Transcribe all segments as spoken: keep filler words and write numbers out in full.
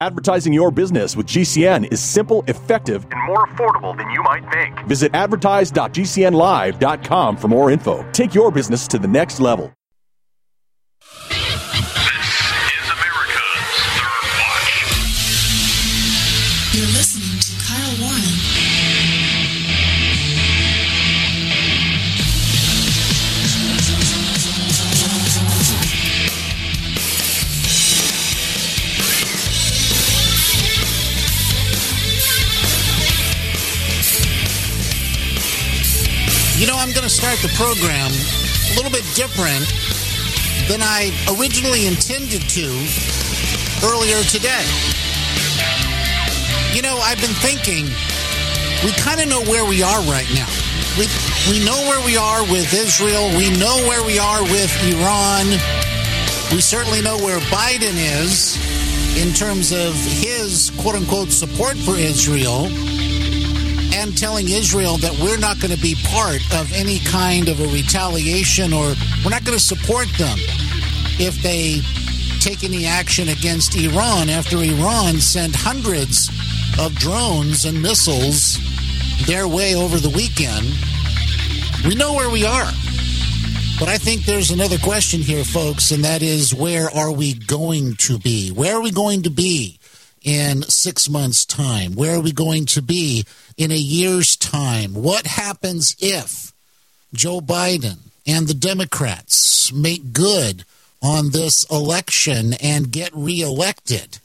Advertising your business with G C N is simple, effective, and more affordable than you might think. Visit advertise dot g c n live dot com for more info. Take your business to the next level. You're listening to Kyle Warren. You know, I'm going to start the program a little bit different than I originally intended to earlier today. You know, I've been thinking, we kind of know where we are right now. We we know where we are with Israel. We know where we are with Iran. We certainly know where Biden is in terms of his quote-unquote support for Israel and telling Israel that we're not going to be part of any kind of a retaliation, or we're not going to support them if they take any action against Iran after Iran sent hundreds of drones and missiles their way over the weekend. We know where we are. But I think there's another question here, folks, and that is, where are we going to be? Where are we going to be in six months' time? Where are we going to be in a year's time? What happens if Joe Biden and the Democrats make good on this election and get reelected?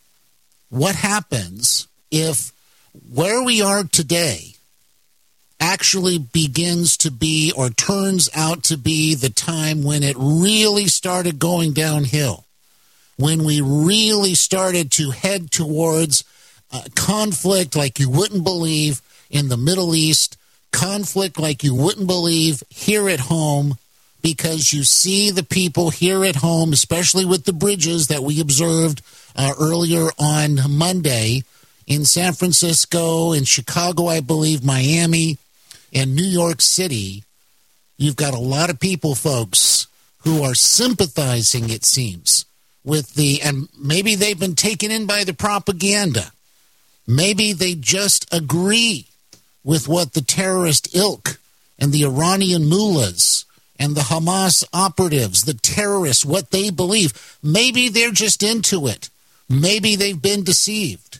What happens if where we are today actually begins to be, or turns out to be, the time when it really started going downhill, when we really started to head towards uh, conflict like you wouldn't believe in the Middle East, conflict like you wouldn't believe here at home, because you see the people here at home, especially with the bridges that we observed uh, earlier on Monday, in San Francisco, in Chicago, I believe, Miami, and New York City. You've got a lot of people, folks, who are sympathizing, it seems, with the, and maybe they've been taken in by the propaganda. Maybe they just agree with what the terrorist ilk and the Iranian mullahs and the Hamas operatives, the terrorists, what they believe. Maybe they're just into it. Maybe they've been deceived.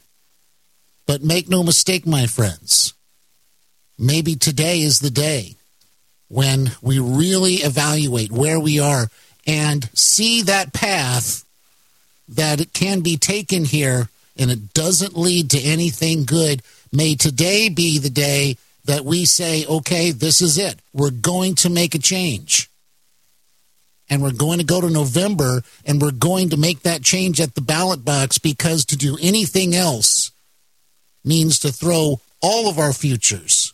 But make no mistake, my friends, maybe today is the day when we really evaluate where we are and see that path that it can be taken here and it doesn't lead to anything good. May today be the day that we say, okay, this is it. We're going to make a change. And we're going to go to November and we're going to make that change at the ballot box, because to do anything else means to throw all of our futures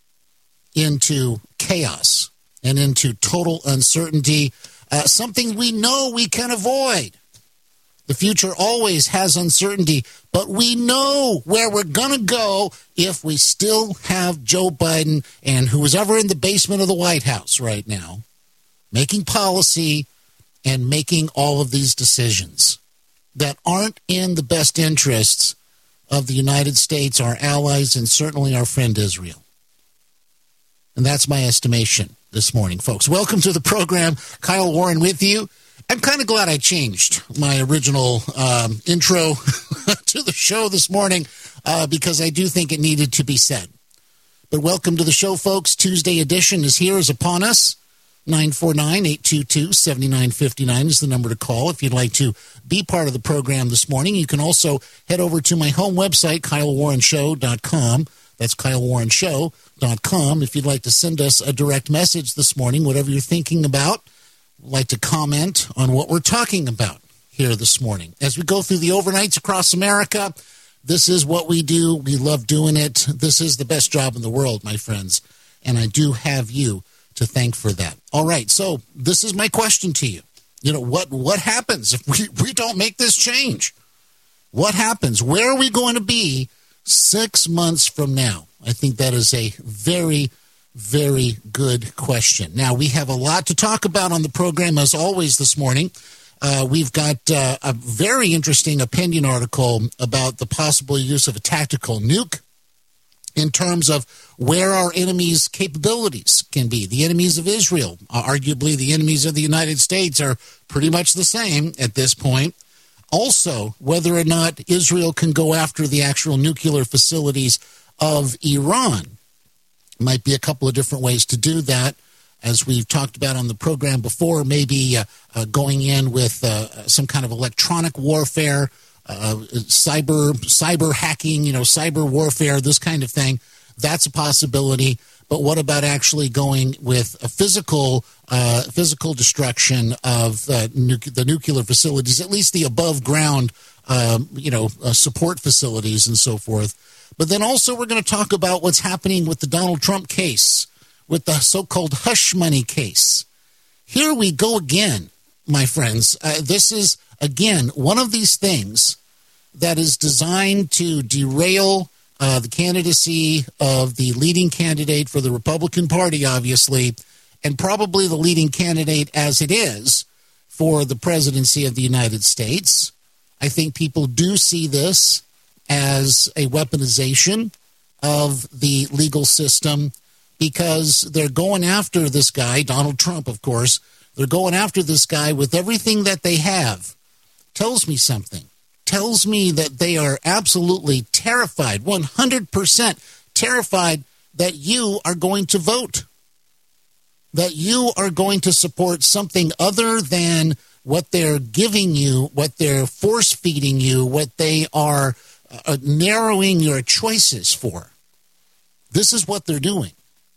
into chaos and into total uncertainty, uh, something we know we can avoid. The future always has uncertainty, but we know where we're going to go if we still have Joe Biden and who is ever in the basement of the White House right now, making policy and making all of these decisions that aren't in the best interests of the United States, our allies, and certainly our friend Israel. And that's my estimation this morning, folks. Welcome to the program. Kyle Warren with you. I'm kind of glad I changed my original um, intro to the show this morning uh, because I do think it needed to be said. But welcome to the show, folks. Tuesday edition is here, is upon us. nine four nine, eight two two, seven nine five nine is the number to call if you'd like to be part of the program this morning. You can also head over to my home website, kyle warren show dot com. That's kyle warren show dot com. If you'd like to send us a direct message this morning, whatever you're thinking about, like to comment on what we're talking about here this morning. As we go through the overnights across America, this is what we do. We love doing it. This is the best job in the world, my friends. And I do have you to thank for that. All right, so this is my question to you. You know, what what happens if we, we don't make this change? What happens? Where are we going to be six months from now? I think that is a very, very good question. Now, we have a lot to talk about on the program, as always, this morning. Uh, we've got uh, a very interesting opinion article about the possible use of a tactical nuke in terms of where our enemies' capabilities can be. The enemies of Israel, uh, arguably the enemies of the United States, are pretty much the same at this point. Also, whether or not Israel can go after the actual nuclear facilities of Iran. Might be a couple of different ways to do that. As we've talked about on the program before, maybe uh, uh, going in with uh, some kind of electronic warfare, uh, cyber cyber hacking, you know, cyber warfare, this kind of thing. That's a possibility. But what about actually going with a physical uh, physical destruction of uh, nu- the nuclear facilities, at least the above ground, um, you know, uh, support facilities and so forth. But then also we're going to talk about what's happening with the Donald Trump case, with the so-called hush money case. Here we go again, my friends. Uh, this is, again, one of these things that is designed to derail uh, the candidacy of the leading candidate for the Republican Party, obviously, and probably the leading candidate as it is for the presidency of the United States. I think people do see this as a weaponization of the legal system, because they're going after this guy, Donald Trump, of course. They're going after this guy with everything that they have. Tells me something. Tells me that they are absolutely terrified, one hundred percent terrified that you are going to vote. That you are going to support something other than what they're giving you, what they're force-feeding you, what they are uh, narrowing your choices for. This is what they're doing.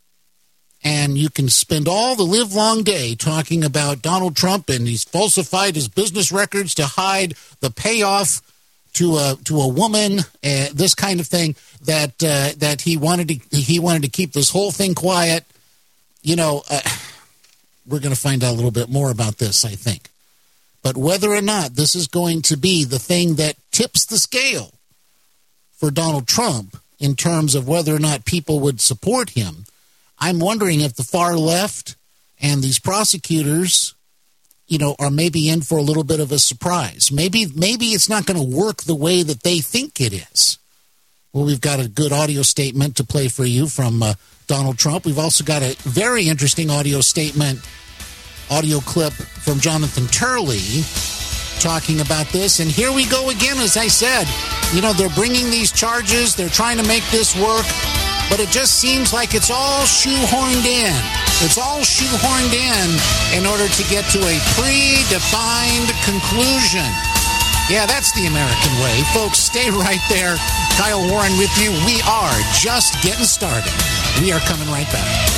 And you can spend all the livelong day talking about Donald Trump, and he's falsified his business records to hide the payoff to a to a woman, uh, this kind of thing, that uh, that he wanted to he wanted to keep this whole thing quiet. You know, uh, we're going to find out a little bit more about this, I think. But whether or not this is going to be the thing that tips the scale for Donald Trump in terms of whether or not people would support him, I'm wondering if the far left and these prosecutors, you know, are maybe in for a little bit of a surprise. Maybe maybe it's not going to work the way that they think it is. Well, we've got a good audio statement to play for you from uh, Donald Trump. We've also got a very interesting audio statement, audio clip from Jonathan Turley talking about this. And here we go again, as I said. You know, they're bringing these charges. They're trying to make this work. But it just seems like it's all shoehorned in. It's all shoehorned in in order to get to a predefined conclusion. Yeah, that's the American way. Folks, stay right there. Kyle Warren with you. We are just getting started. We are coming right back.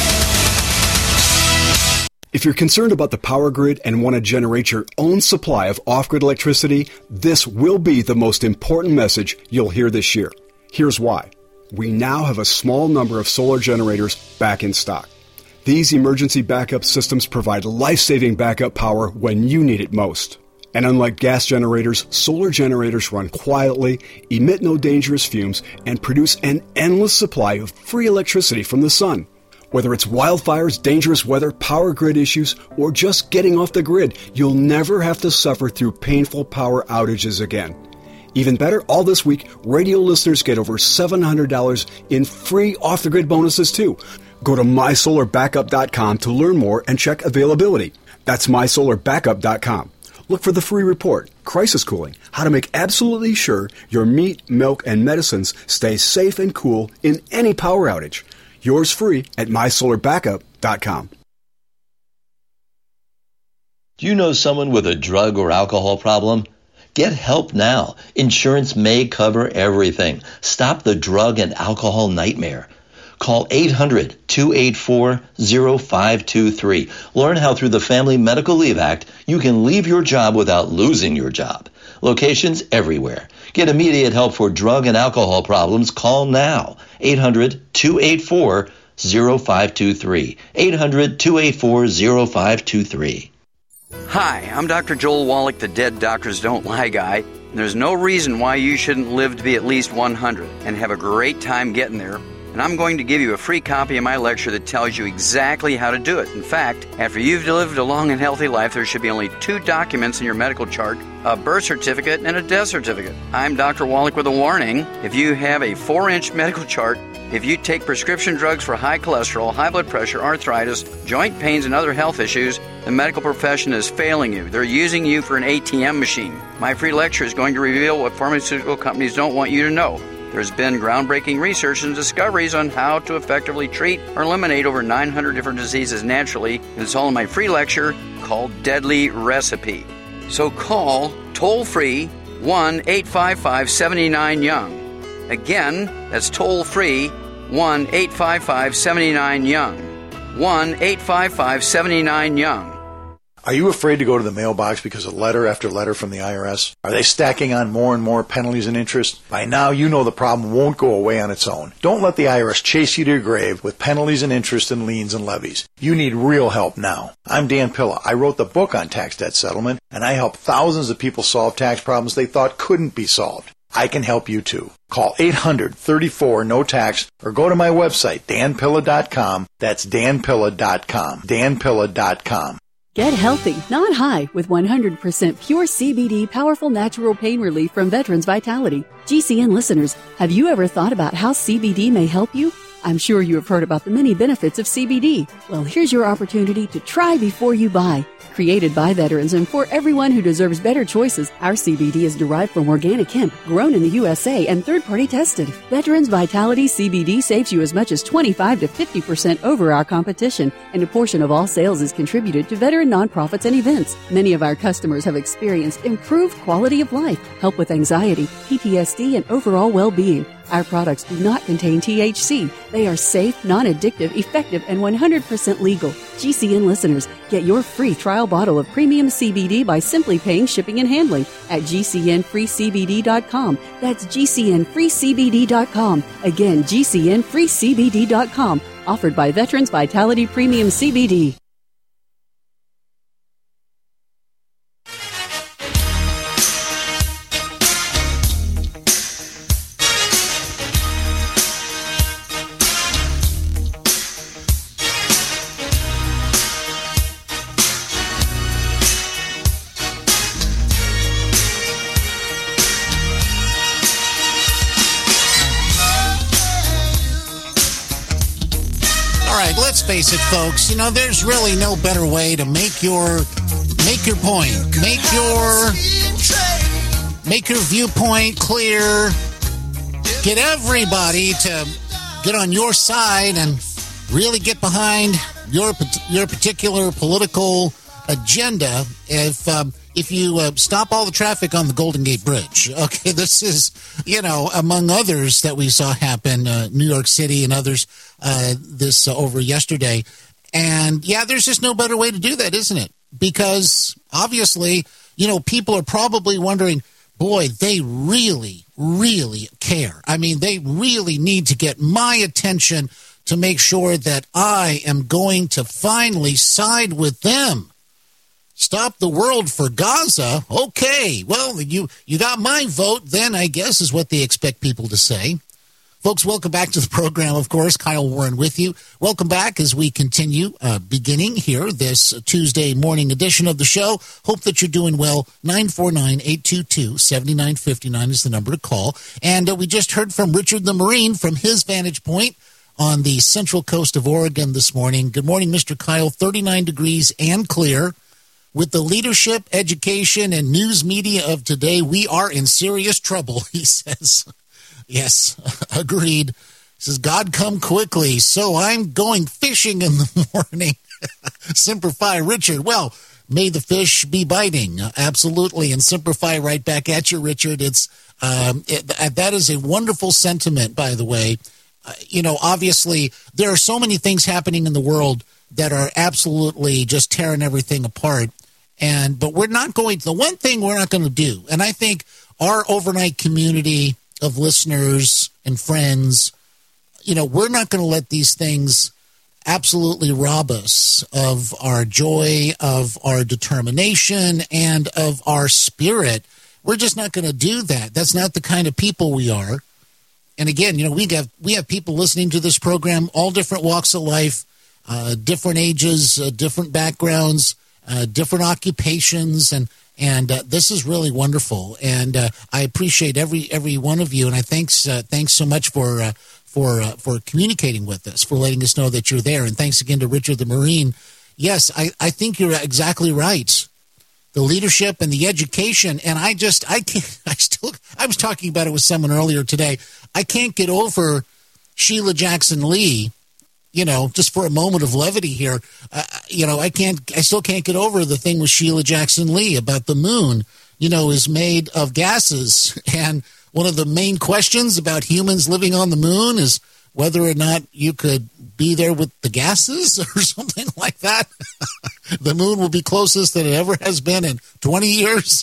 If you're concerned about the power grid and want to generate your own supply of off-grid electricity, this will be the most important message you'll hear this year. Here's why. We now have a small number of solar generators back in stock. These emergency backup systems provide life-saving backup power when you need it most. And unlike gas generators, solar generators run quietly, emit no dangerous fumes, and produce an endless supply of free electricity from the sun. Whether it's wildfires, dangerous weather, power grid issues, or just getting off the grid, you'll never have to suffer through painful power outages again. Even better, all this week, radio listeners get over seven hundred dollars in free off-the-grid bonuses, too. Go to my solar backup dot com to learn more and check availability. That's my solar backup dot com. Look for the free report, Crisis Cooling, how to make absolutely sure your meat, milk, and medicines stay safe and cool in any power outage. Yours free at my solar backup dot com. Do you know someone with a drug or alcohol problem? Get help now. Insurance may cover everything. Stop the drug and alcohol nightmare. Call eight hundred, two eight four, zero five two three. Learn how through the Family Medical Leave Act you can leave your job without losing your job. Locations everywhere. Get immediate help for drug and alcohol problems. Call now. eight hundred, two eight four, zero five two three. eight hundred, two eight four, zero five two three. Hi, I'm Doctor Joel Wallach, the Dead Doctors Don't Lie guy. There's no reason why you shouldn't live to be at least one hundred and have a great time getting there. and I'm going to give you a free copy of my lecture that tells you exactly how to do it. In fact, after you've lived a long and healthy life, there should be only two documents in your medical chart, a birth certificate and a death certificate. I'm Doctor Wallach with a warning. If you have a four-inch medical chart, if you take prescription drugs for high cholesterol, high blood pressure, arthritis, joint pains, and other health issues, the medical profession is failing you. They're using you for an A T M machine. My free lecture is going to reveal what pharmaceutical companies don't want you to know. There's been groundbreaking research and discoveries on how to effectively treat or eliminate over nine hundred different diseases naturally, and it's all in my free lecture called Deadly Recipe. So call toll-free one eight five five, seven nine, young. Again, that's toll-free one eight five five, seven nine, young. one eight five five, seven nine, young. Are you afraid to go to the mailbox because of letter after letter from the I R S? Are they stacking on more and more penalties and interest? By now, you know the problem won't go away on its own. Don't let the I R S chase you to your grave with penalties and interest and liens and levies. You need real help now. I'm Dan Pilla. I wrote the book on tax debt settlement, and I help thousands of people solve tax problems they thought couldn't be solved. I can help you too. Call eight hundred, thirty-four, no tax or go to my website, dan pilla dot com. That's dan pilla dot com. dan pilla dot com. Get healthy, not high, with one hundred percent pure C B D powerful natural pain relief from Veterans Vitality. G C N listeners, have you ever thought about how C B D may help you? I'm sure you have heard about the many benefits of C B D. Well, here's your opportunity to try before you buy. Created by veterans and for everyone who deserves better choices, our C B D is derived from organic hemp, grown in the U S A and third-party tested. Veterans Vitality C B D saves you as much as twenty-five to fifty percent over our competition, and a portion of all sales is contributed to veteran nonprofits and events. Many of our customers have experienced improved quality of life, help with anxiety, P T S D, and overall well-being. Our products do not contain T H C. They are safe, non-addictive, effective, and one hundred percent legal. G C N listeners, get your free trial bottle of premium C B D by simply paying shipping and handling at G C N free C B D dot com. That's G C N free C B D dot com. Again, G C N free C B D dot com. Offered by Veterans Vitality Premium C B D. Let's face it, folks, you know, there's really no better way to make your make your point, make your make your viewpoint clear, get everybody to get on your side and really get behind your your particular political agenda if um, if you uh, stop all the traffic on the Golden Gate Bridge. Okay, this is, you know, among others that we saw happen, uh, New York City and others uh, this uh, over yesterday. And, yeah, there's just no better way to do that, isn't it? Because, obviously, you know, people are probably wondering, boy, they really, really care. I mean, they really need to get my attention to make sure that I am going to finally side with them. Stop the world for Gaza? Okay, well, you, you got my vote then, I guess, is what they expect people to say. Folks, welcome back to the program, of course. Kyle Warren with you. Welcome back as we continue, uh, beginning here this Tuesday morning edition of the show. Hope that you're doing well. nine four nine, eight two two, seven nine five nine is the number to call. And uh, we just heard from Richard the Marine from his vantage point on the central coast of Oregon this morning. Good morning, Mister Kyle. thirty-nine degrees and clear. With the leadership, education, and news media of today, we are in serious trouble, he says. Yes, agreed. He says, God come quickly, so I'm going fishing in the morning. Semper Fi, Richard. Well, may the fish be biting. Absolutely. And Semper Fi right back at you, Richard. It's um, it, that is a wonderful sentiment, by the way. Uh, you know, obviously, there are so many things happening in the world that are absolutely just tearing everything apart. And but we're not going to, the one thing we're not going to do, and I think our overnight community of listeners and friends, you know, we're not going to let these things absolutely rob us of our joy, of our determination, and of our spirit. We're just not going to do that. That's not the kind of people we are. And again, you know, we have we have people listening to this program, all different walks of life, uh, different ages, uh, different backgrounds, uh, different occupations, and and uh, this is really wonderful. And uh, I appreciate every every one of you, and I thanks uh, thanks so much for uh, for uh, for communicating with us, for letting us know that you're there, and thanks again to Richard the Marine. Yes, I, I think you're exactly right. The leadership and the education, and I just, I can't, I still, I was talking about it with someone earlier today. I can't get over Sheila Jackson Lee, you know, just for a moment of levity here. Uh, you know, I can't, I still can't get over the thing with Sheila Jackson Lee about the moon, you know, is made of gases. And one of the main questions about humans living on the moon is whether or not you could be there with the gases or something like that. The moon will be closest that it ever has been in twenty years.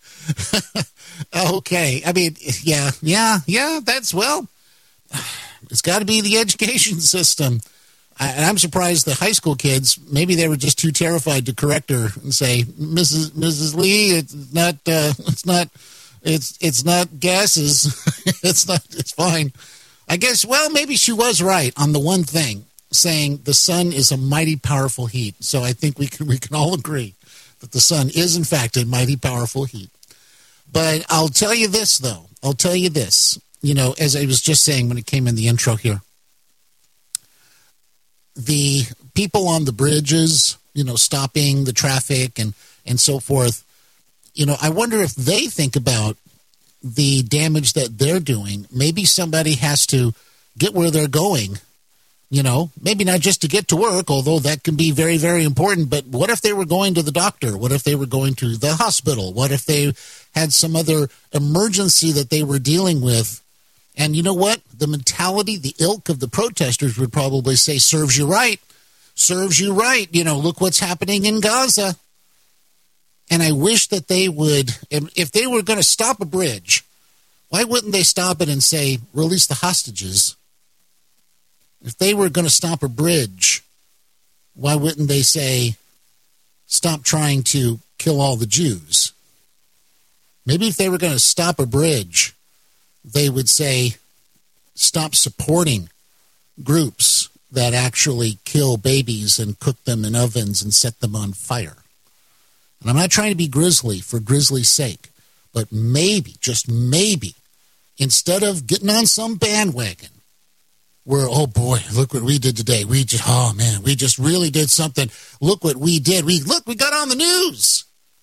Okay. I mean, yeah, yeah, yeah, that's, well, it's got to be the education system. I, and I'm surprised the high school kids, maybe they were just too terrified to correct her and say, Missus Missus Lee, it's not, uh, it's not, it's, it's not gases. It's not, it's fine. I guess, well, maybe she was right on the one thing, saying the sun is a mighty powerful heat. So I think we can we can all agree that the sun is, in fact, a mighty powerful heat. But I'll tell you this, though. I'll tell you this. You know, as I was just saying when it came in the intro here, the people on the bridges, you know, stopping the traffic and, and so forth, you know, I wonder if they think about the damage that they're doing. Maybe somebody has to get where they're going, you know, maybe not just to get to work, although that can be very, very important. But what if they were going to the doctor? What if they were going to the hospital? What if they had some other emergency that they were dealing with? And you know what? The mentality, the ilk of the protesters would probably say, serves you right, serves you right. You know, look what's happening in Gaza. And I wish that they would, if they were going to stop a bridge, why wouldn't they stop it and say, release the hostages? If they were going to stop a bridge, why wouldn't they say, stop trying to kill all the Jews? Maybe if they were going to stop a bridge, they would say, stop supporting groups that actually kill babies and cook them in ovens and set them on fire. And I'm not trying to be grisly for grisly's sake, but maybe, just maybe, instead of getting on some bandwagon where, oh boy, look what we did today. We just, oh man, we just really did something. Look what we did. We, look, we got on the news.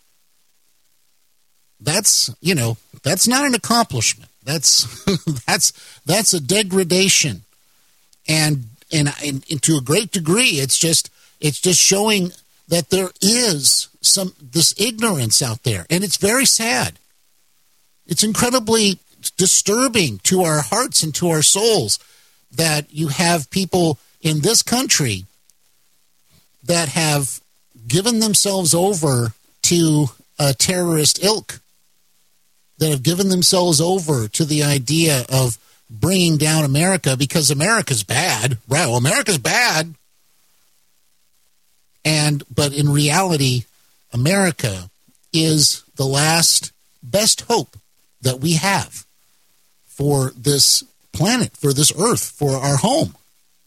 That's, you know, that's not an accomplishment. That's, that's, that's a degradation. And, and, and, and to a great degree, it's just, it's just showing that there is some this ignorance out there, and it's very sad. It's incredibly disturbing to our hearts and to our souls that you have people in this country that have given themselves over to a terrorist ilk, that have given themselves over to the idea of bringing down America because America's bad. Right? Well, America's bad. And but in reality, America is the last best hope that we have for this planet, for this earth, for our home.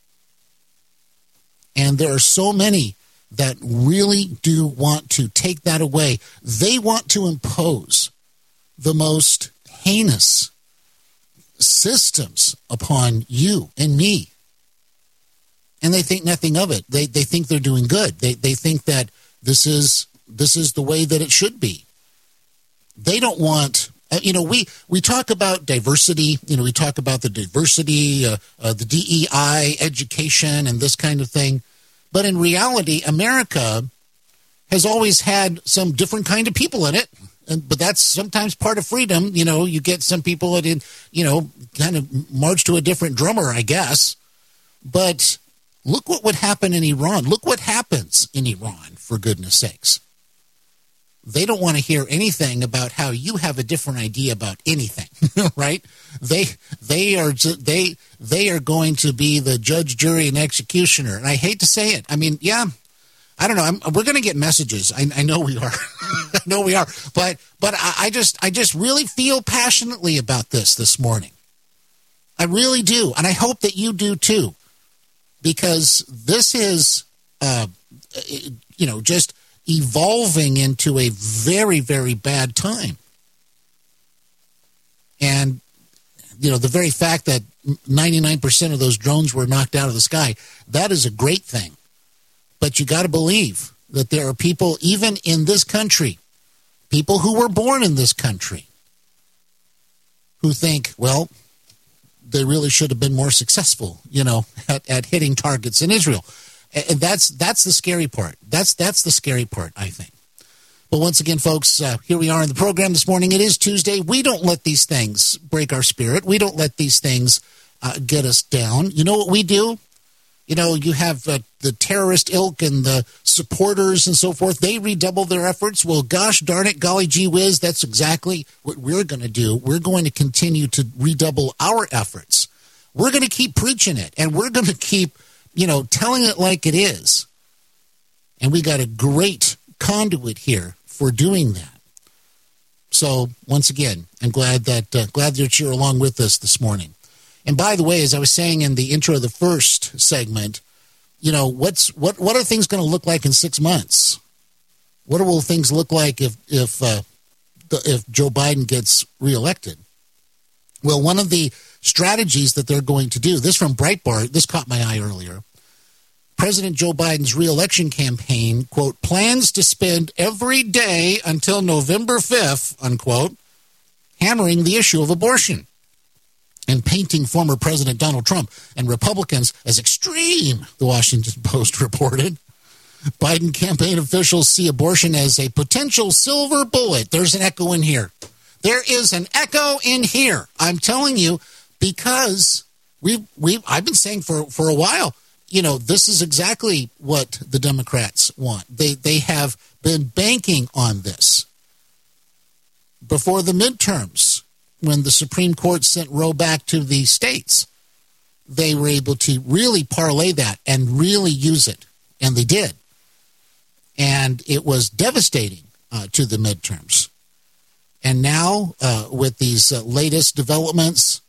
And there are so many that really do want to take that away. They want to impose the most heinous systems upon you and me. And they think nothing of it. They they think they're doing good. They they think that this is this is the way that it should be. They don't want, uh, you know, we, we talk about diversity. You know, we talk about the diversity, uh, uh, the D E I, education, and this kind of thing. But in reality, America has always had some different kind of people in it. And, but that's sometimes part of freedom. You know, you get some people that, in, you know, kind of march to a different drummer, I guess. But look what would happen in Iran. Look what happens in Iran, for goodness sakes. They don't want to hear anything about how you have a different idea about anything, right? They they are they they are going to be the judge, jury, and executioner. And I hate to say it. I mean, yeah, I don't know. I'm, we're going to get messages. I, I know we are. I know we are. But but I, I just I just really feel passionately about this this morning. I really do. And I hope that you do too, because this is, uh, you know, just evolving into a very, very bad time. And, you know, the very fact that ninety-nine percent of those drones were knocked out of the sky, that is a great thing. But you got to believe that there are people, even in this country, people who were born in this country, who think, well, they really should have been more successful, you know, at, at hitting targets in Israel. And that's that's the scary part. That's that's the scary part, I think. But once again, folks, uh, here we are in the program this morning. It is Tuesday. We don't let these things break our spirit. We don't let these things uh, get us down. You know what we do? You know, you have uh, the terrorist ilk and the supporters and so forth. They redouble their efforts. Well, gosh darn it, golly gee whiz, that's exactly what we're going to do. We're going to continue to redouble our efforts. We're going to keep preaching it, and we're going to keep, you know, telling it like it is. And we got a great conduit here for doing that. So, once again, I'm glad that uh, glad that you're along with us this morning. And by the way, as I was saying in the intro of the first segment, you know, what's what what are things going to look like in six months? What will things look like if if uh, the, if Joe Biden gets reelected? Well, one of the strategies that they're going to do, this from Breitbart, this caught my eye earlier. President Joe Biden's reelection campaign, quote, plans to spend every day until November fifth, unquote, hammering the issue of abortion and painting former President Donald Trump and Republicans as extreme, the Washington Post reported. Biden campaign officials see abortion as a potential silver bullet. There's an echo in here. There is an echo in here. I'm telling you, because we we I've been saying for, for a while, you know, this is exactly what the Democrats want. They they have been banking on this. Before the midterms, when the Supreme Court sent Roe back to the states, they were able to really parlay that and really use it. And they did. And it was devastating uh, to the midterms. And now, uh, with these uh, latest developments,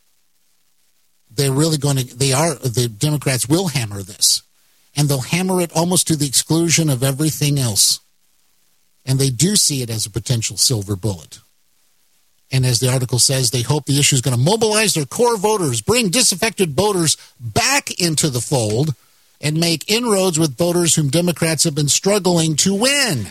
they're really going to, they are, the Democrats will hammer this. And they'll hammer it almost to the exclusion of everything else. And they do see it as a potential silver bullet. And as the article says, they hope the issue is going to mobilize their core voters, bring disaffected voters back into the fold, and make inroads with voters whom Democrats have been struggling to win.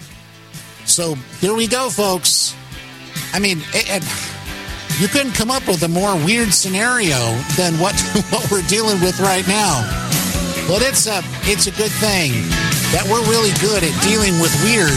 So here we go, folks. I mean, and you couldn't come up with a more weird scenario than what, what we're dealing with right now. But it's a, it's a good thing that we're really good at dealing with weird.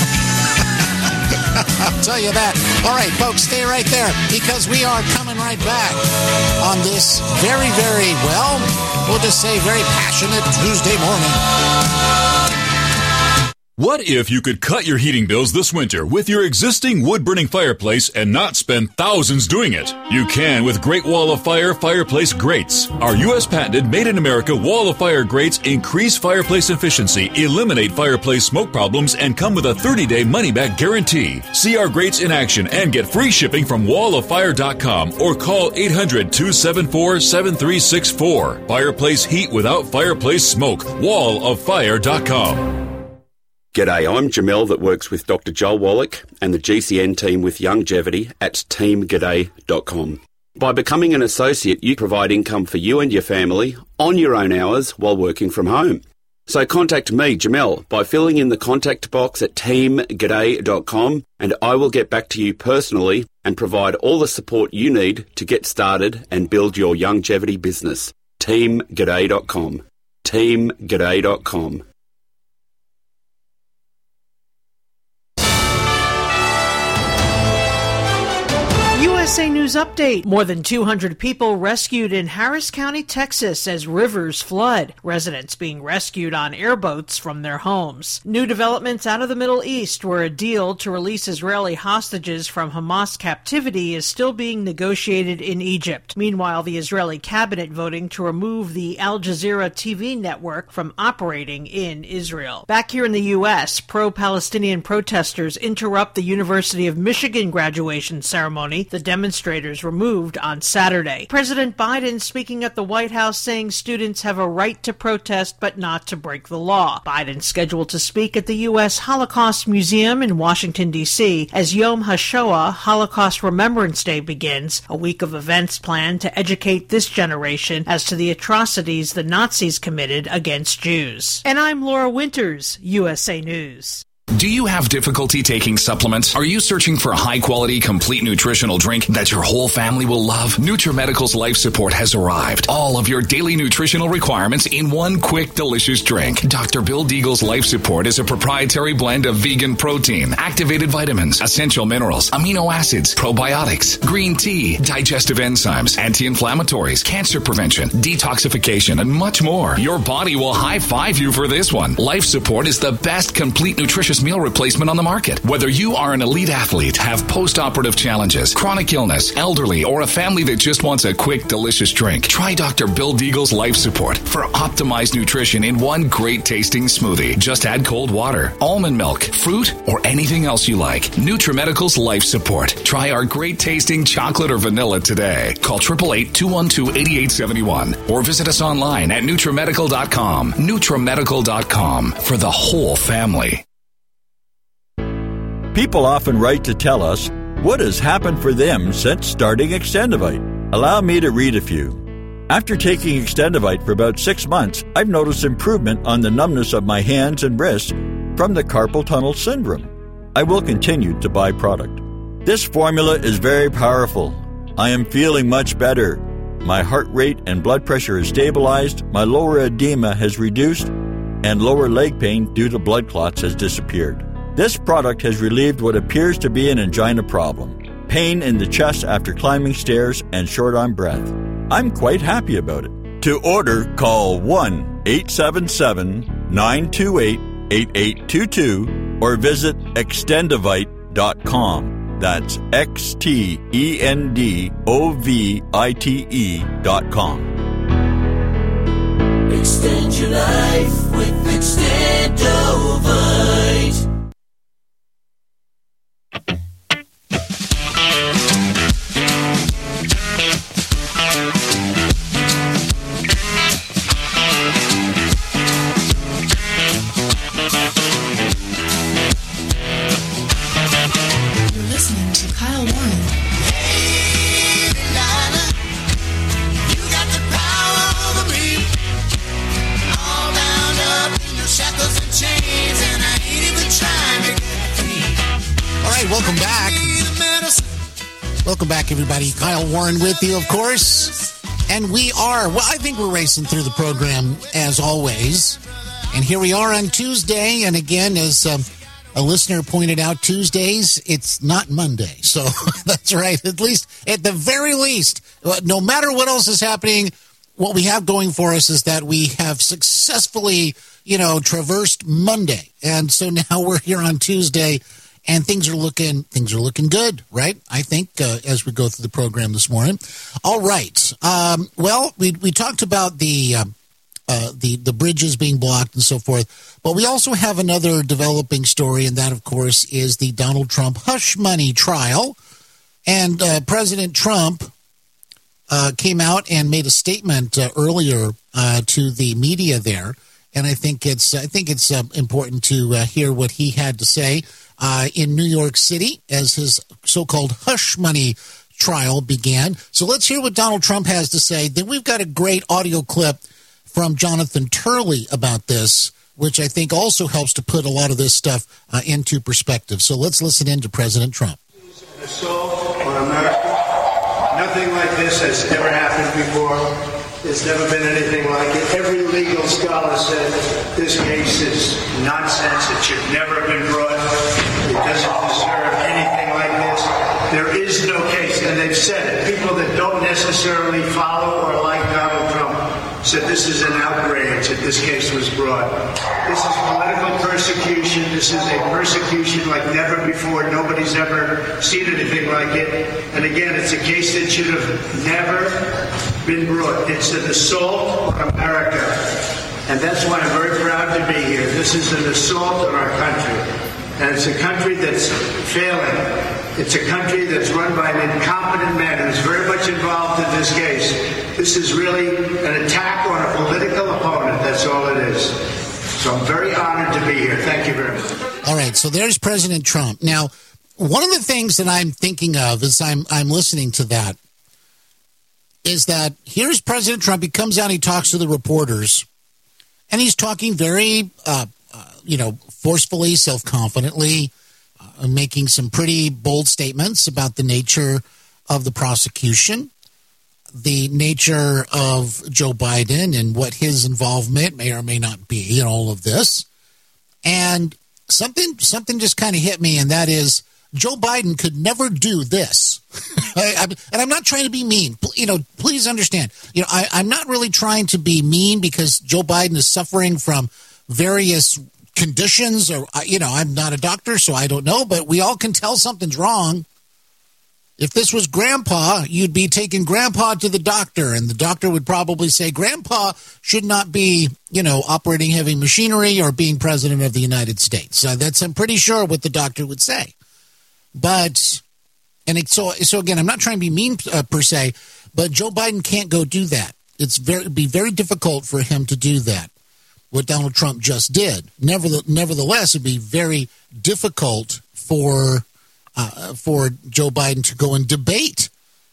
I'll tell you that. All right, folks, stay right there, because we are coming right back on this very, very, well, we'll just say very passionate Tuesday morning. What if you could cut your heating bills this winter with your existing wood-burning fireplace and not spend thousands doing it? You can with Great Wall of Fire fireplace grates. Our U S patented made-in-America Wall of Fire grates increase fireplace efficiency, eliminate fireplace smoke problems, and come with a thirty-day money-back guarantee. See our grates in action and get free shipping from wall of fire dot com or call eight hundred, two seven four, seven three six four. Fireplace heat without fireplace smoke. wall of fire dot com. G'day, I'm Jamel that works with Doctor Joel Wallach and the G C N team with Longevity at team g'day dot com. By becoming an associate, you provide income for you and your family on your own hours while working from home. So contact me, Jamel, by filling in the contact box at team g'day dot com, and I will get back to you personally and provide all the support you need to get started and build your longevity business. team g'day dot com. team g'day dot com. U S A News Update. More than two hundred people rescued in Harris County, Texas as rivers flood. Residents being rescued on airboats from their homes. New developments out of the Middle East, where a deal to release Israeli hostages from Hamas captivity is still being negotiated in Egypt. Meanwhile, the Israeli cabinet voting to remove the Al Jazeera T V network from operating in Israel. Back here in the U S, pro-Palestinian protesters interrupt the University of Michigan graduation ceremony. The demonstration demonstrators removed on Saturday. President Biden speaking at the White House saying students have a right to protest but not to break the law. Biden scheduled to speak at the U S Holocaust Museum in Washington, D C as Yom HaShoah, Holocaust Remembrance Day, begins, a week of events planned to educate this generation as to the atrocities the Nazis committed against Jews. And I'm Laura Winters, U S A News. Do you have difficulty taking supplements? Are you searching for a high-quality, complete nutritional drink that your whole family will love? NutriMedical's Life Support has arrived. All of your daily nutritional requirements in one quick, delicious drink. Doctor Bill Deagle's Life Support is a proprietary blend of vegan protein, activated vitamins, essential minerals, amino acids, probiotics, green tea, digestive enzymes, anti-inflammatories, cancer prevention, detoxification, and much more. Your body will high-five you for this one. Life Support is the best complete nutritious meal replacement on the market. Whether you are an elite athlete, have post-operative challenges, chronic illness, elderly, or a family that just wants a quick, delicious drink, try Doctor Bill Deagle's Life Support for optimized nutrition in one great-tasting smoothie. Just add cold water, almond milk, fruit, or anything else you like. NutriMedical's Life Support. Try our great-tasting chocolate or vanilla today. Call eight eight eight, two one two, eight eight seven one or visit us online at NutriMedical dot com. NutriMedical dot com for the whole family. People often write to tell us what has happened for them since starting Extendivite. Allow me to read a few. After taking Extendivite for about six months, I've noticed improvement on the numbness of my hands and wrists from the carpal tunnel syndrome. I will continue to buy product. This formula is very powerful. I am feeling much better. My heart rate and blood pressure is stabilized, my lower edema has reduced, and lower leg pain due to blood clots has disappeared. This product has relieved what appears to be an angina problem, pain in the chest after climbing stairs, and short on breath. I'm quite happy about it. To order, call one eight seven seven, nine two eight, eight eight two two or visit extendivite dot com. That's X T E N D O V I T E dot com. Extend your life with Extendovite. Welcome back. Welcome back, everybody. Kyle Warren with you, of course. And we are, well, I think we're racing through the program as always. And here we are on Tuesday. And again, as um, a listener pointed out, Tuesdays, it's not Monday. So that's right. At least, at the very least, no matter what else is happening, what we have going for us is that we have successfully, you know, traversed Monday. And so now we're here on Tuesday. And things are looking things are looking good, right? I think uh, as we go through the program this morning. All right. Um, well, we we talked about the uh, uh, the the bridges being blocked and so forth, but we also have another developing story, and that, of course, is the Donald Trump hush money trial. And uh, President Trump uh, came out and made a statement uh, earlier uh, to the media there, and I think it's I think it's uh, important to uh, hear what he had to say. Uh, in New York City as his so-called hush money trial began. So let's hear what Donald Trump has to say. Then we've got a great audio clip from Jonathan Turley about this, which I think also helps to put a lot of this stuff uh, into perspective. So let's listen in to President Trump. Assault on America. Nothing like this has ever happened before. There's never been anything like it. Every legal scholar said this case is nonsense. It should never have been brought. It doesn't deserve anything like this. There is no case, and they've said it. People that don't necessarily follow or like Donald Trump said this is an outrage that this case was brought. This is political persecution. This is a persecution like never before. Nobody's ever seen anything like it. And again, it's a case that should have never been brought. It's an assault on America. And that's why I'm very proud to be here. This is an assault on our country. And it's a country that's failing. It's a country that's run by an incompetent man who's very much involved in this case. This is really an attack on a political opponent. That's all it is. So I'm very honored to be here. Thank you very much. All right, so there's President Trump. Now, one of the things that I'm thinking of as I'm I'm listening to that is that here's President Trump. He comes out, he talks to the reporters, and he's talking very, uh, uh, you know, forcefully, self-confidently, uh, making some pretty bold statements about the nature of the prosecution, the nature of Joe Biden and what his involvement may or may not be in all of this. And something something just kind of hit me, and that is Joe Biden could never do this. I, I, and I'm not trying to be mean. You know, please understand. You know, I, I'm not really trying to be mean because Joe Biden is suffering from various conditions, or you know, I'm not a doctor, so I don't know. But we all can tell something's wrong. If this was Grandpa, you'd be taking Grandpa to the doctor, and the doctor would probably say, Grandpa should not be, you know, operating heavy machinery or being president of the United States. Uh, that's, I'm pretty sure, what the doctor would say. But, and it, so, so again, I'm not trying to be mean uh, per se, but Joe Biden can't go do that. It's very, it'd be very difficult for him to do that, what Donald Trump just did. Nevertheless, nevertheless it'd be very difficult for Uh, for Joe Biden to go and debate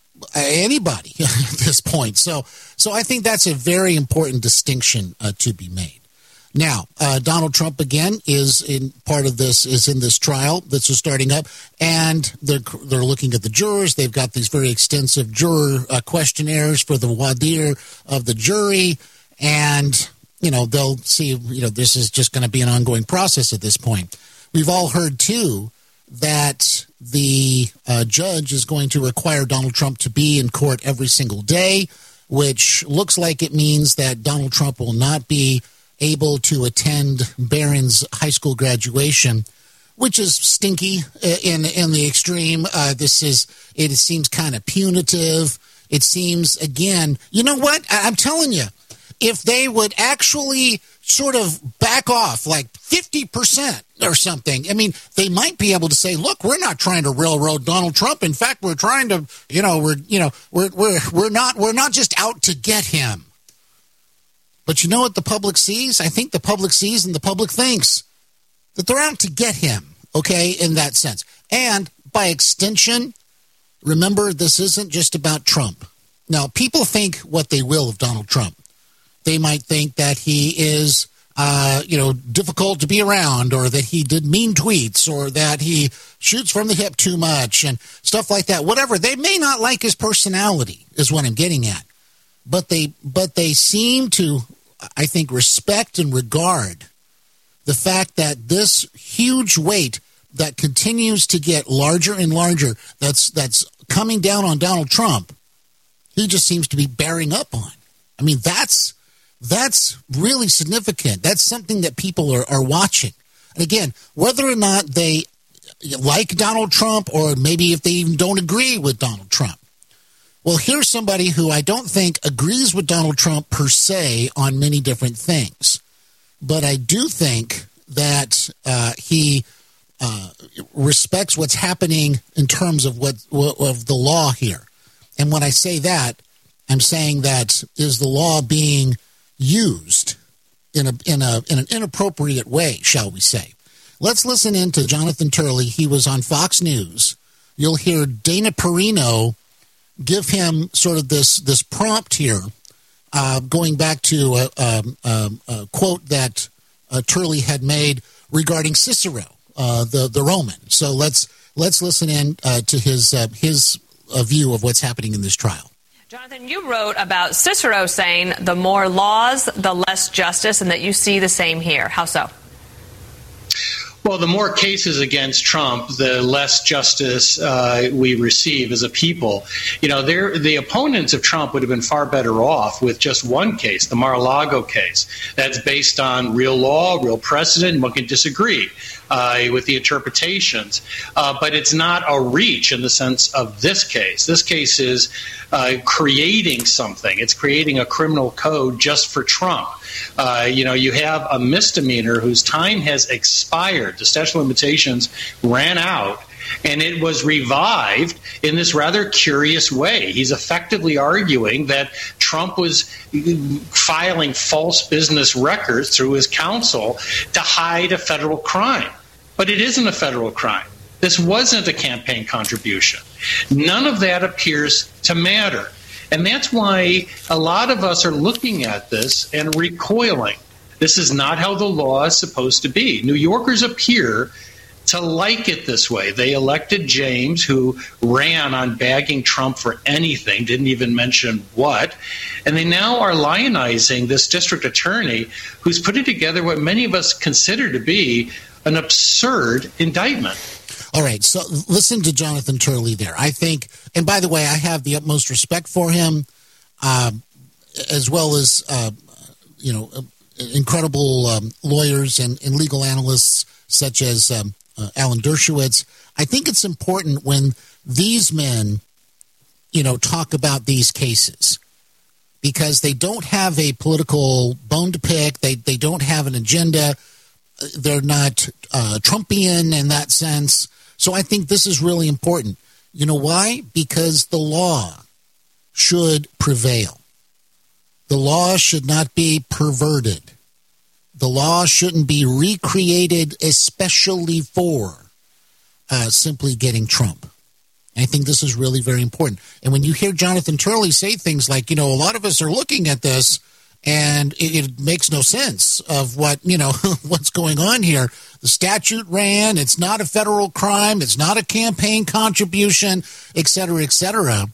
anybody at this point. So so I think that's a very important distinction uh, to be made. Now, uh, Donald Trump, again, is in part of this, is in this trial that's just starting up, and they're, they're looking at the jurors. They've got these very extensive juror uh, questionnaires for the voir dire of the jury, and, you know, they'll see, you know, this is just going to be an ongoing process at this point. We've all heard, too, that the uh, judge is going to require Donald Trump to be in court every single day, which looks like it means that Donald Trump will not be able to attend Barron's high school graduation, which is stinky in in the extreme. Uh, this is it seems kind of punitive. It seems, again, you know what? I- I'm telling you, if they would actually sort of back off like fifty percent or something, I mean, they might be able to say, look, we're not trying to railroad Donald Trump. In fact, we're trying to, you know, we're, you know, we're, we're, we're not, we're not just out to get him. But you know what the public sees? I think the public sees and the public thinks that they're out to get him. Okay. In that sense. And by extension, remember, this isn't just about Trump. Now, people think what they will of Donald Trump. They might think that he is, uh, you know, difficult to be around, or that he did mean tweets, or that he shoots from the hip too much and stuff like that. Whatever. They may not like his personality is what I'm getting at. But they, but they seem to, I think, respect and regard the fact that this huge weight that continues to get larger and larger, that's, that's coming down on Donald Trump, he just seems to be bearing up on. I mean, that's, That's really significant. That's something that people are, are watching. And again, whether or not they like Donald Trump, or maybe if they even don't agree with Donald Trump. Well, here's somebody who I don't think agrees with Donald Trump per se on many different things. But I do think that uh, he uh, respects what's happening in terms of what of the law here. And when I say that, I'm saying that is the law being used in a in a in an inappropriate way, shall we say. Let's listen in to Jonathan Turley. He was on Fox News. You'll hear Dana Perino give him sort of this this prompt here, uh, going back to a, a, a, a quote that uh, Turley had made regarding Cicero, uh, the the Roman. So let's let's listen in uh, to his uh, his uh, view of what's happening in this trial. Jonathan, you wrote about Cicero saying the more laws, the less justice, and that you see the same here. How so? Well, the more cases against Trump, the less justice uh, we receive as a people. You know, the opponents of Trump would have been far better off with just one case, the Mar-a-Lago case. That's based on real law, real precedent. One can disagree uh, with the interpretations. Uh, but it's not a reach in the sense of this case. This case is uh, creating something. It's creating a criminal code just for Trump. Uh, you know, you have a misdemeanor whose time has expired. The statute of limitations ran out, And it was revived in this rather curious way. He's effectively arguing that Trump was filing false business records through his counsel to hide a federal crime. But it isn't a federal crime. This wasn't a campaign contribution. None of that appears to matter. And that's why a lot of us are looking at this and recoiling. This is not how the law is supposed to be. New Yorkers appear to like it this way. They elected James, who ran on bagging Trump for anything, didn't even mention what. And they now are lionizing this district attorney who's putting together what many of us consider to be an absurd indictment. All right, so listen to Jonathan Turley there. I think, and by the way, I have the utmost respect for him, uh, as well as, uh, you know, uh, incredible um, lawyers and, and legal analysts such as um, uh, Alan Dershowitz. I think it's important when these men, you know, talk about these cases because they don't have a political bone to pick. They, they don't have an agenda. They're not uh, Trumpian in that sense. So I think this is really important. You know why? Because the law should prevail. The law should not be perverted. The law shouldn't be recreated especially for uh, simply getting Trump. I think this is really very important. And when you hear Jonathan Turley say things like, you know, a lot of us are looking at this and it, it makes no sense of what, you know, what's going on here. The statute ran. It's not a federal crime. It's not a campaign contribution, et cetera, et cetera.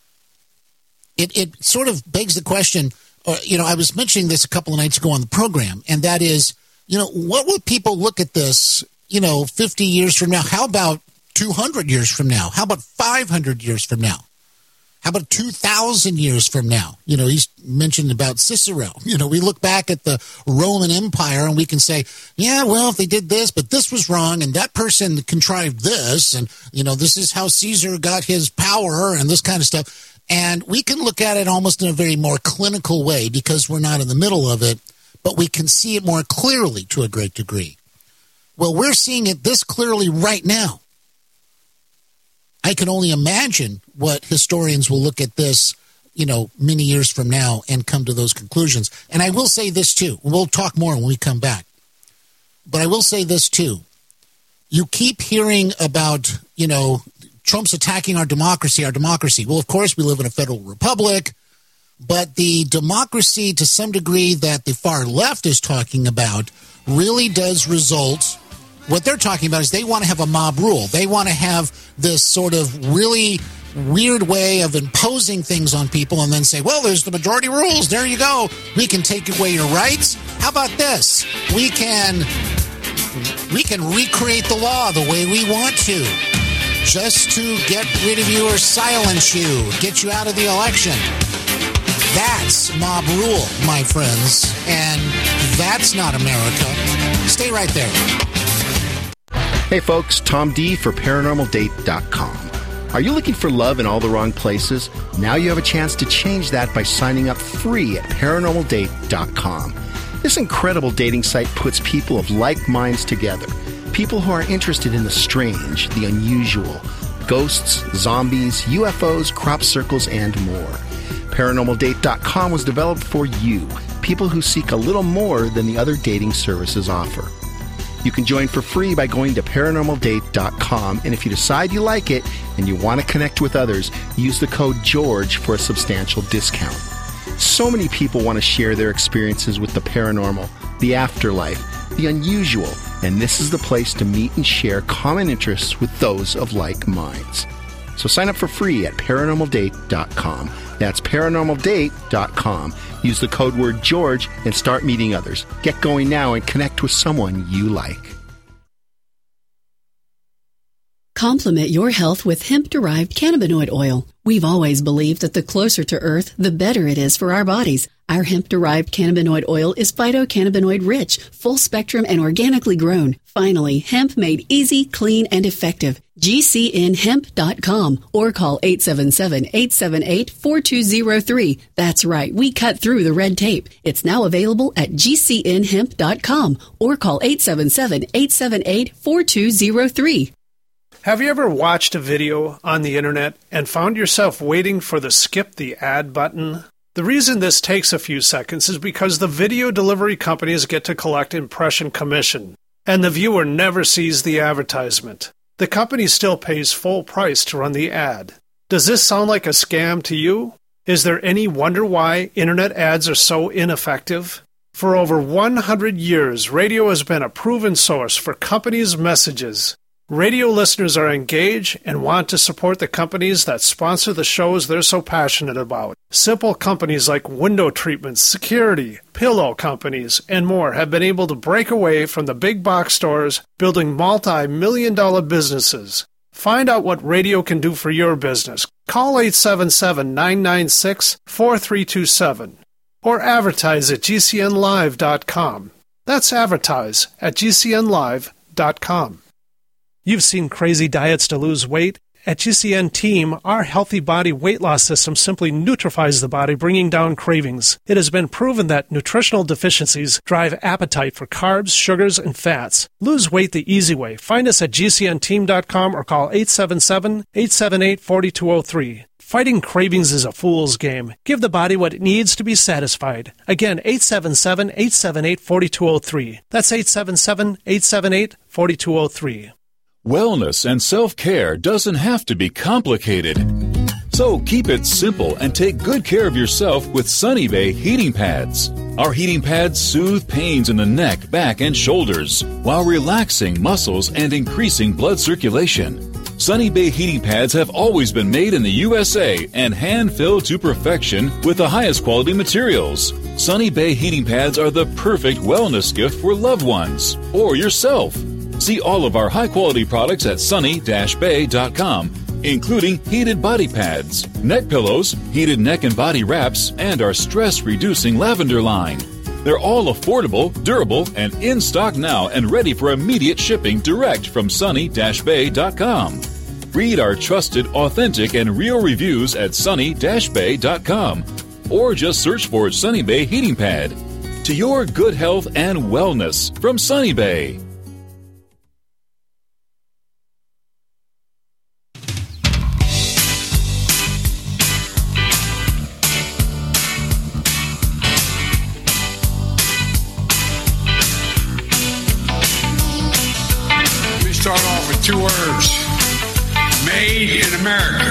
It, it sort of begs the question, uh, you know, I was mentioning this a couple of nights ago on the program, and that is, you know, what would people look at this, you know, fifty years from now? How about two hundred years from now? How about five hundred years from now? How about two thousand years from now? You know, he's mentioned about Cicero. You know, we look back at the Roman Empire and we can say, yeah, well, if they did this, but this was wrong, and that person contrived this, and, you know, this is how Caesar got his power and this kind of stuff. And we can look at it almost in a very more clinical way because we're not in the middle of it, but we can see it more clearly to a great degree. Well, we're seeing it this clearly right now. I can only imagine what historians will look at this, you know, many years from now and come to those conclusions. And I will say this, too. We'll talk more when we come back. But I will say this, too. You keep hearing about, you know, Trump's attacking our democracy, our democracy. Well, of course, we live in a federal republic. But the democracy, to some degree, that the far left is talking about really does result. What they're talking about is they want to have a mob rule. They want to have this sort of really weird way of imposing things on people and then say, well, there's the majority rules. There you go. We can take away your rights. How about this? We can, we can recreate the law the way we want to just to get rid of you or silence you, get you out of the election. That's mob rule, my friends. And that's not America. Stay right there. Hey folks, Tom D for paranormal date dot com. Are you looking for love in all the wrong places? Now you have a chance to change that by signing up free at paranormal date dot com. This incredible dating site puts people of like minds together. People who are interested in the strange, the unusual, ghosts, zombies, U F Os, crop circles, and more. paranormal date dot com was developed for you, people who seek a little more than the other dating services offer. You can join for free by going to paranormal date dot com, and if you decide you like it and you want to connect with others, use the code GEORGE for a substantial discount. So many people want to share their experiences with the paranormal, the afterlife, the unusual, and this is the place to meet and share common interests with those of like minds. So sign up for free at paranormal date dot com. That's paranormal date dot com. Use the code word George and start meeting others. Get going now and connect with someone you like. Complement your health with hemp-derived cannabinoid oil. We've always believed that the closer to Earth, the better it is for our bodies. Our hemp-derived cannabinoid oil is phytocannabinoid rich, full spectrum, and organically grown. Finally, hemp made easy, clean, and effective. G C N hemp dot com or call eight seven seven, eight seven eight, four two zero three. That's right, we cut through the red tape. It's now available at G C N hemp dot com or call eight seven seven, eight seven eight, four two zero three. Have you ever watched a video on the internet and found yourself waiting for the skip the ad button? The reason this takes a few seconds is because the video delivery companies get to collect impression commission, and the viewer never sees the advertisement. The company still pays full price to run the ad. Does this sound like a scam to you? Is there any wonder why internet ads are so ineffective? For over one hundred years, radio has been a proven source for companies' messages. Radio listeners are engaged and want to support the companies that sponsor the shows they're so passionate about. Simple companies like window treatments, security, pillow companies, and more have been able to break away from the big box stores, building multi-million dollar businesses. Find out what radio can do for your business. Call eight seven seven, nine nine six, four three two seven or advertise at G C N live dot com. That's advertise at G C N live dot com. You've seen crazy diets to lose weight. At G C N Team, our healthy body weight loss system simply neutralizes the body, bringing down cravings. It has been proven that nutritional deficiencies drive appetite for carbs, sugars, and fats. Lose weight the easy way. Find us at G C N team dot com or call eight seven seven, eight seven eight, four two zero three. Fighting cravings is a fool's game. Give the body what it needs to be satisfied. Again, eight seven seven, eight seven eight, four two zero three. That's eight seven seven, eight seven eight, four two zero three. Wellness and self-care doesn't have to be complicated. So keep it simple and take good care of yourself with Sunny Bay heating pads. Our heating pads soothe pains in the neck, back, and shoulders while relaxing muscles and increasing blood circulation. Sunny Bay heating pads have always been made in the U S A and hand-filled to perfection with the highest quality materials. Sunny Bay heating pads are the perfect wellness gift for loved ones or yourself. See all of our high-quality products at sunny dash bay dot com, including heated body pads, neck pillows, heated neck and body wraps, and our stress-reducing lavender line. They're all affordable, durable, and in stock now and ready for immediate shipping direct from sunny dash bay dot com. Read our trusted, authentic, and real reviews at sunny dash bay dot com or just search for Sunny Bay Heating Pad. To your good health and wellness from Sunny Bay. Start off with two words. Made in America.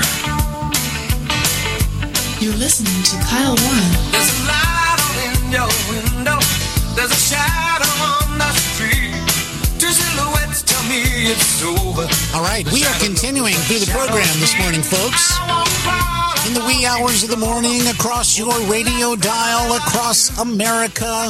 You're listening to Kyle Warren. There's a light in your window. There's a shadow on the street. Two silhouettes tell me it's over. All right, we are continuing through the program this morning, folks. In the wee hours of the morning, across your radio dial, across America.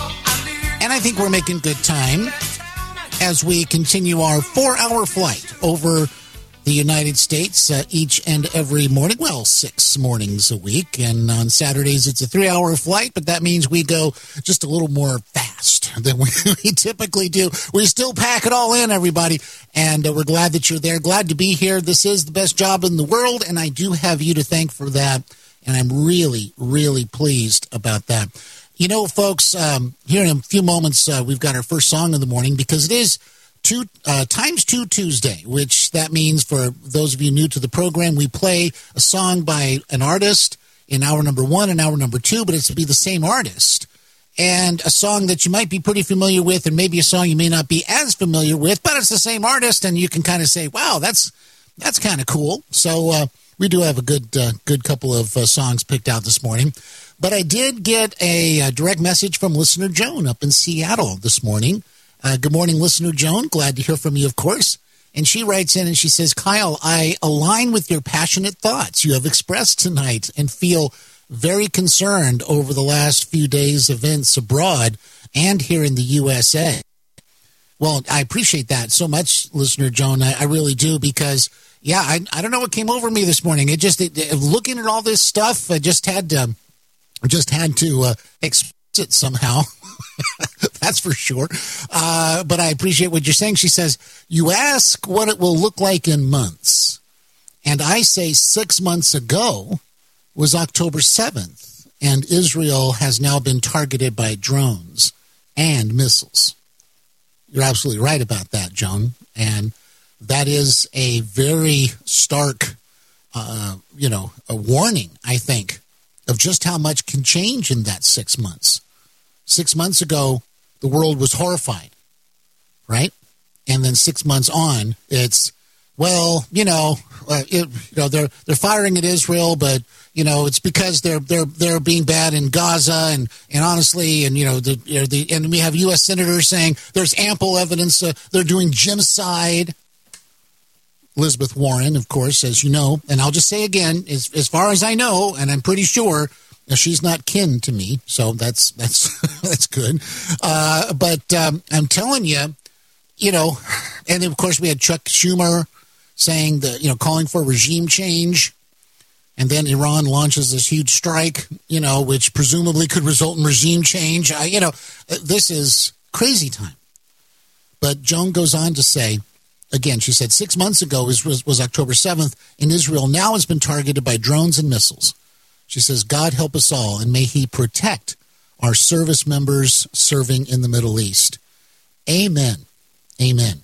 And I think we're making good time as we continue our four-hour flight over the United States uh, each and every morning. Well, six mornings a week. And on Saturdays, it's a three-hour flight, but that means we go just a little more fast than we, we typically do. We still pack it all in, everybody. And uh, we're glad that you're there. Glad to be here. This is the best job in the world, and I do have you to thank for that. And I'm really, really pleased about that. You know, folks, um, here in a few moments, uh, we've got our first song of the morning because it is two uh, times two Tuesday, which that means for those of you new to the program, we play a song by an artist in hour number one and hour number two, but it's to be the same artist. And a song that you might be pretty familiar with and maybe a song you may not be as familiar with, but it's the same artist, and you can kind of say, wow, that's that's kind of cool. So uh, we do have a good, uh, good couple of uh, songs picked out this morning. But I did get a, a direct message from listener Joan up in Seattle this morning. Uh, good morning, listener Joan. Glad to hear from you, of course. And she writes in and she says, Kyle, I align with your passionate thoughts you have expressed tonight and feel very concerned over the last few days' events abroad and here in the U S A. Well, I appreciate that so much, listener Joan. I, I really do because, yeah, I, I don't know what came over me this morning. It just, it, it, looking at all this stuff, I just had to... Just had to uh, express it somehow. That's for sure. Uh, but I appreciate what you're saying. She says, you ask what it will look like in months. And I say six months ago was October seventh. And Israel has now been targeted by drones and missiles. You're absolutely right about that, Joan. And that is a very stark, uh, you know, a warning, I think, of just how much can change in that six months. Six months ago, the world was horrified, right? And then six months on, it's, well, you know, uh, it, you know, they're they're firing at Israel, but you know, it's because they're they're they're being bad in Gaza, and, and honestly, and you know, the, you know, the and we have U S senators saying there's ample evidence uh, they're doing genocide. Elizabeth Warren, of course, as you know, and I'll just say again, as as far as I know, and I'm pretty sure she's not kin to me, so that's that's that's good. Uh, but um, I'm telling you, you know, and then of course we had Chuck Schumer saying that, you know, calling for regime change, and then Iran launches this huge strike, you know, which presumably could result in regime change. I, you know, this is crazy time. But Joan goes on to say, again, she said six months ago was, was, was October seventh, and Israel now has been targeted by drones and missiles. She says, God help us all, and may he protect our service members serving in the Middle East. Amen. Amen.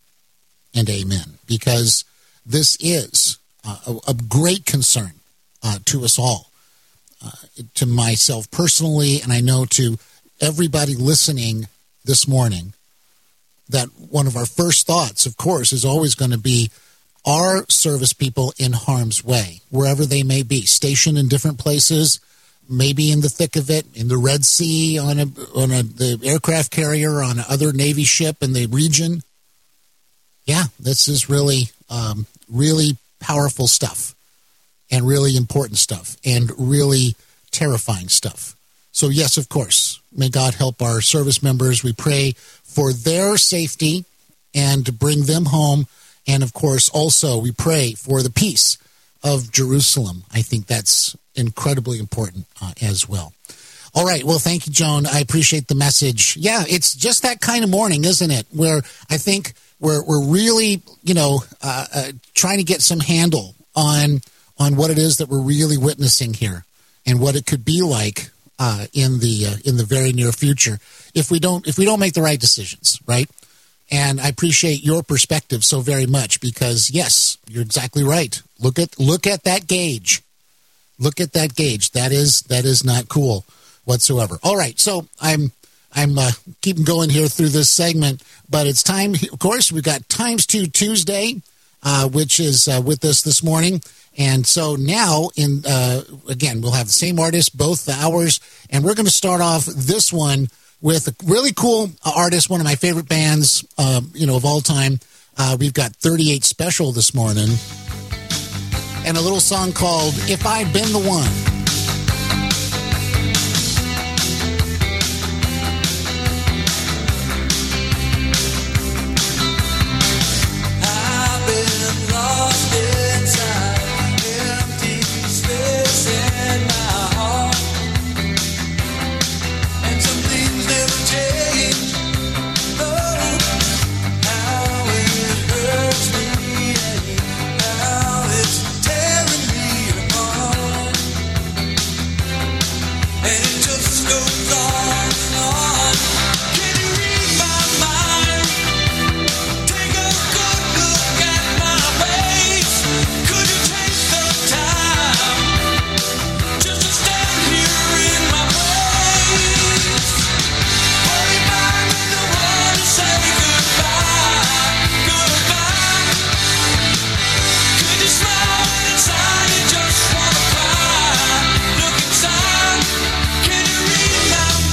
And amen. Because this is uh, a, a great concern uh, to us all, uh, to myself personally, and I know to everybody listening this morning, that one of our first thoughts, of course, is always going to be our service people in harm's way, wherever they may be, stationed in different places, maybe in the thick of it, in the Red Sea, on a on a the aircraft carrier, on another Navy ship in the region. Yeah, this is really, um, really powerful stuff, and really important stuff, and really terrifying stuff. So yes, of course, may God help our service members. We pray for their safety and to bring them home. And of course, also we pray for the peace of Jerusalem. I think that's incredibly important uh, as well. All right. Well, thank you, Joan. I appreciate the message. Yeah, it's just that kind of morning, isn't it? Where I think we're we're really, you know, uh, uh, trying to get some handle on on what it is that we're really witnessing here, and what it could be like uh, in the uh, in the very near future if we don't if we don't make the right decisions, right? And I appreciate your perspective so very much, because yes, you're exactly right. Look at look at that gauge. Look at that gauge. That is that is not cool whatsoever. All right, so I'm I'm uh, keeping going here through this segment, but it's time. Of course, we've got Times Two Tuesday, uh, which is uh, with us this morning, and so now in uh, again we'll have the same artist both the hours, and we're going to start off this one with a really cool artist, one of my favorite bands, uh, you know, of all time. Uh, we've got thirty-eight Special this morning, and a little song called "If I'd Been the One." Can you read my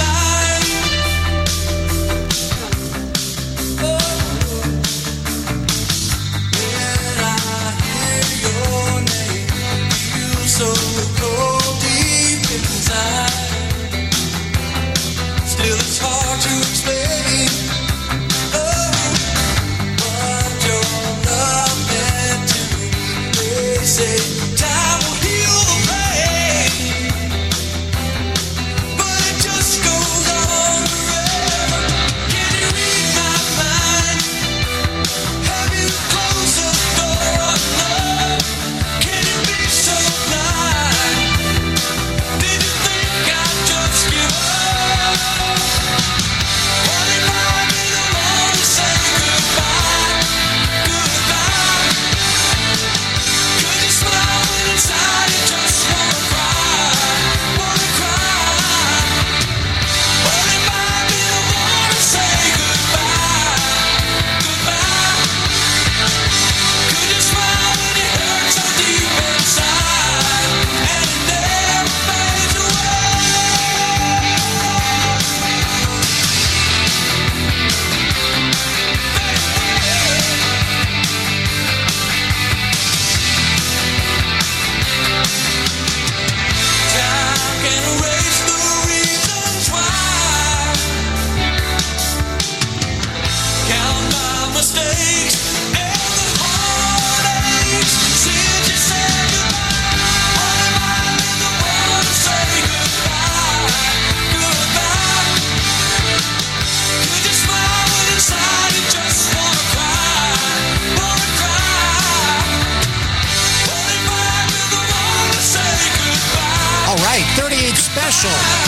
right, thirty-eight Special.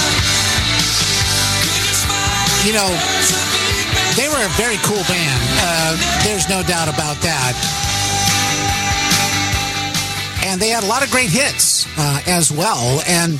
You know, they were a very cool band. Uh, there's no doubt about that. And they had a lot of great hits uh, as well. And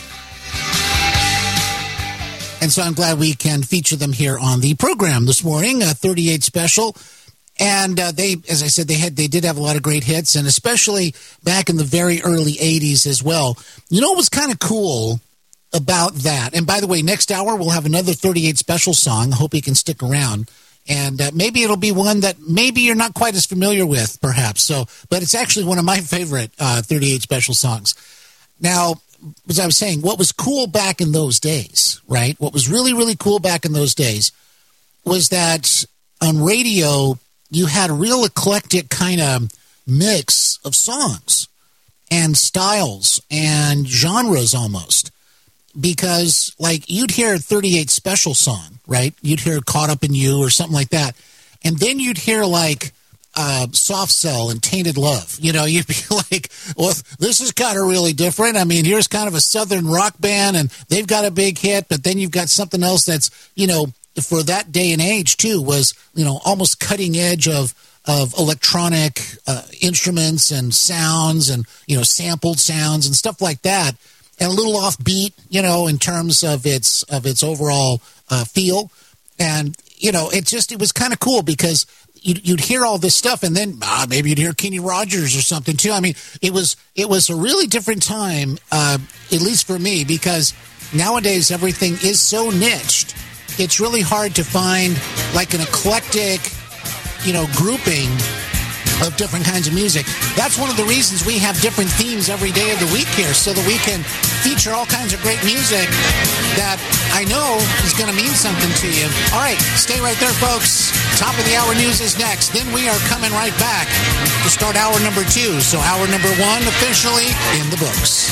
and so I'm glad we can feature them here on the program this morning, uh, thirty-eight Special. And uh, they, as I said, they had they did have a lot of great hits, and especially back in the very early eighties as well. You know what was kind of cool about that? And by the way, next hour we'll have another thirty-eight Special song. I hope you can stick around. And uh, maybe it'll be one that maybe you're not quite as familiar with, perhaps. So, but it's actually one of my favorite uh, thirty-eight Special songs. Now, as I was saying, what was cool back in those days, right? What was really, really cool back in those days was that on radio, you had a real eclectic kind of mix of songs and styles and genres almost. Because, like, you'd hear a thirty-eight Special song, right? You'd hear Caught Up in You or something like that. And then you'd hear, like, uh, Soft Cell and Tainted Love. You know, you'd be like, well, this is kind of really different. I mean, here's kind of a southern rock band, and they've got a big hit, but then you've got something else that's, you know, for that day and age, too, was, you know, almost cutting edge of of electronic uh, instruments and sounds and, you know, sampled sounds and stuff like that. And a little offbeat, you know, in terms of its of its overall uh, feel, and you know, it just it was kind of cool because you'd, you'd hear all this stuff, and then ah, maybe you'd hear Kenny Rogers or something too. I mean, it was it was a really different time, uh, at least for me, because nowadays everything is so niched. It's really hard to find like an eclectic, you know, grouping of different kinds of music. That's one of the reasons we have different themes every day of the week here, so that we can feature all kinds of great music that I know is going to mean something to you. All right, stay right there, folks. Top of the hour news is next. Then we are coming right back to start hour number two. So hour number one officially in the books.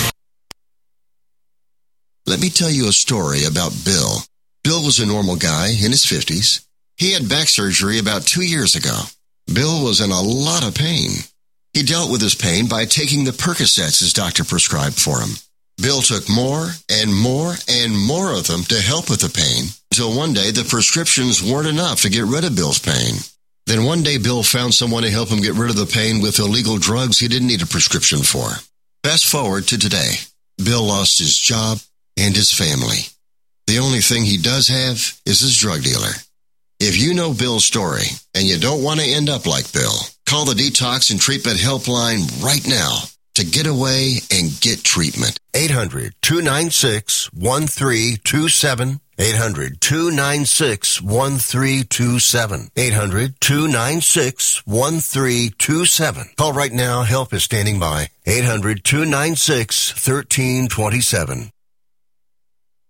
Let me tell you a story about Bill. Bill was a normal guy in his fifties. He had back surgery about two years ago. Bill was in a lot of pain. He dealt with his pain by taking the Percocets his doctor prescribed for him. Bill took more and more and more of them to help with the pain, until one day the prescriptions weren't enough to get rid of Bill's pain. Then one day Bill found someone to help him get rid of the pain with illegal drugs he didn't need a prescription for. Fast forward to today. Bill lost his job and his family. The only thing he does have is his drug dealer. If you know Bill's story and you don't want to end up like Bill, call the Detox and Treatment Helpline right now to get away and get treatment. eight hundred, two nine six, one three two seven. eight hundred, two nine six, one three two seven. eight hundred, two nine six, one three two seven. Call right now. Help is standing by. eight hundred, two nine six, one three two seven.